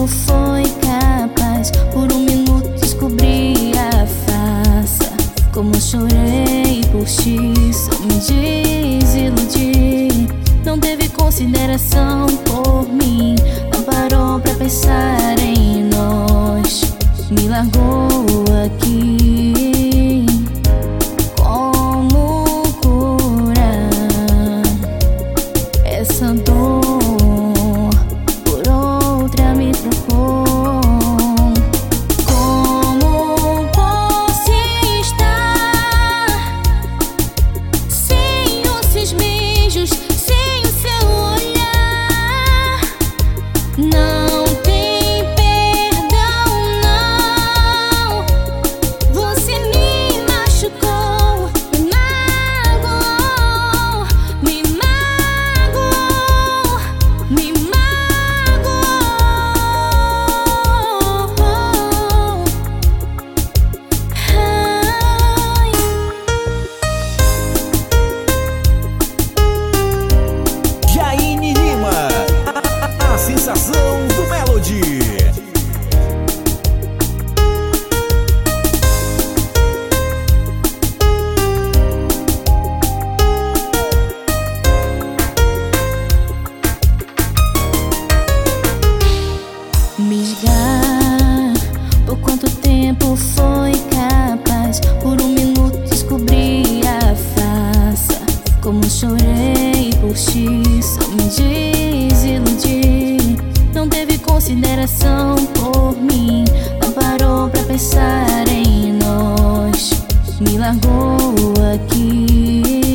tempo foi capaz. Por um minuto descobri a farsa. Como eu chorei por ti, só me desiludi. Não teve consideração por mim, não parou pra pensar em nós. Me largou aqui. Como curar essa dor? Por outra me trocou. Como posso estar sem os seus beijos, sem o seu olhar? Não tem perdão, não. Você me machucou, me magoou, me magoou, me magoou. Ai. Jaine Lima, a sensação do Melody. Me esgar, por quanto tempo foi capaz? Por um minuto descobri a farsa. Como eu chorei por ti, só me desiludi. Não teve consideração por mim, não parou pra pensar em nós. Me largou aqui.